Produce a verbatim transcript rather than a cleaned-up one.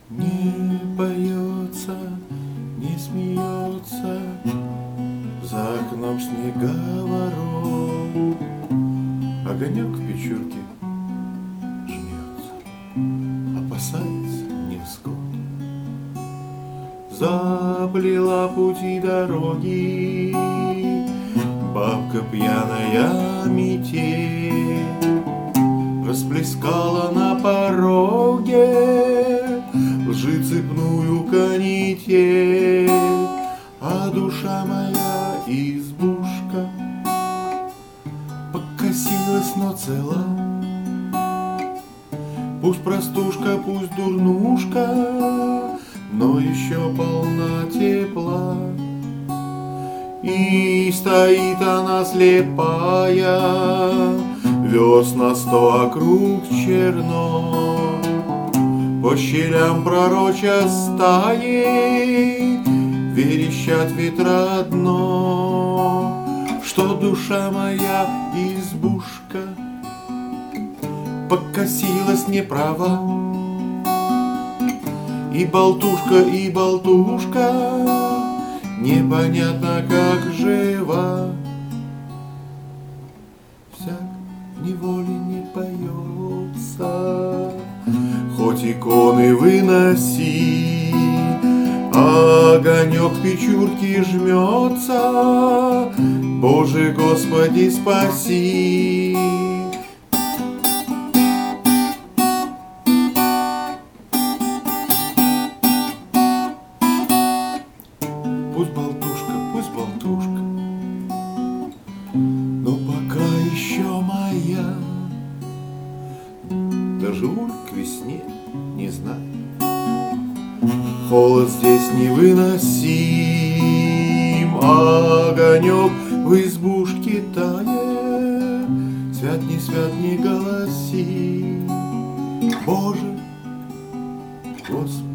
Не поется, не смеется, за окном снеговоров. Огонек в печурке жмется, опасается невзгод. Заплела пути дороги бабка пьяная метель, расплескала на пороге лжи цепную канитель. А душа моя избушка покосилась, но цела. Пусть простушка, пусть дурнушка, но еще полна тепла. И стоит она слепая, верст на сто округ черно, по щелям пророча стаи верещат ветра дно, что душа моя избушка покосилась неправа. И болтушка, и болтушка непонятно как жива. Всяк в неволе не поется, хоть иконы выноси, огонек печурки жмется, Боже, Господи, спаси. Пусть болтушка, пусть болтушка, но пока еще моя. Доживу ли к весне, не знаю. Холод здесь невыносим, огонек в избушке тает. Свят, не свят, не голоси, Боже, Господи.